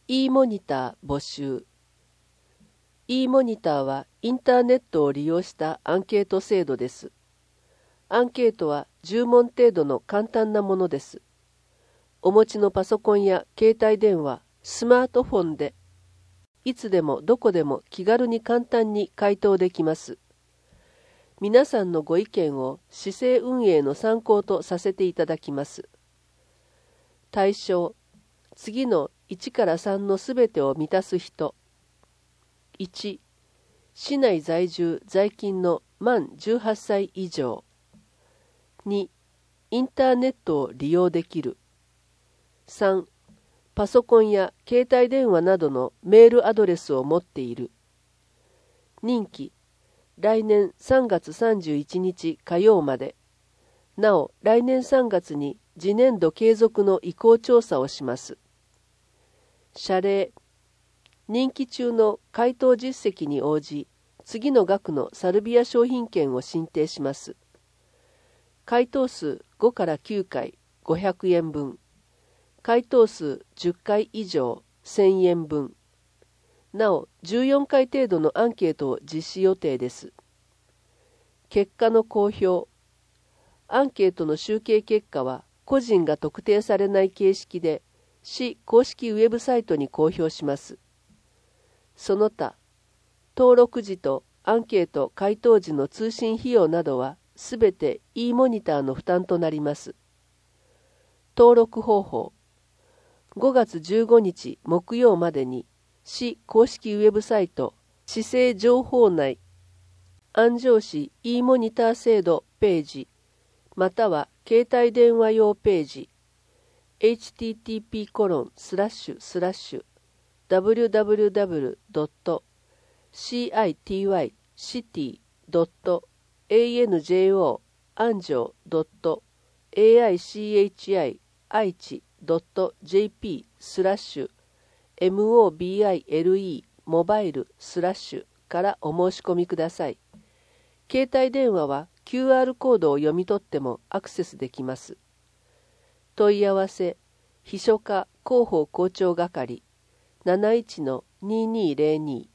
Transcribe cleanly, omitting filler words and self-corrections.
e モニター募集。e モニターはインターネットを利用したアンケート制度です。アンケートは10問程度の簡単なものです。お持ちのパソコンや携帯電話、スマートフォンでいつでもどこでも気軽に簡単に回答できます。皆さんのご意見を市政運営の参考とさせていただきます。対象、次の1から3のすべてを満たす人。1、市内在住在勤の満18歳以上。2、インターネットを利用できる。3、パソコンや携帯電話などのメールアドレスを持っている。任期、来年3月31日火曜まで。なお、来年3月に次年度継続の意向調査をします。謝礼、任期中の回答実績に応じ、次の額のサルビア商品券を申請します。回答数5から9回500円分。回答数10回以上1000円分。なお、14回程度のアンケートを実施予定です。結果の公表。アンケートの集計結果は個人が特定されない形式で市公式ウェブサイトに公表します。その他、登録時とアンケート回答時の通信費用などはすべて e モニターの負担となります。登録方法。5月15日木曜までに市公式ウェブサイト市政情報内安城市 e モニター制度ページまたは携帯電話用ページ http://www.city.anjo 安城 .aichi.jp/mobile モバイル/からお申し込みください。携帯電話は QR コードを読み取ってもアクセスできます。問い合わせ、秘書課広報広聴係 71-2202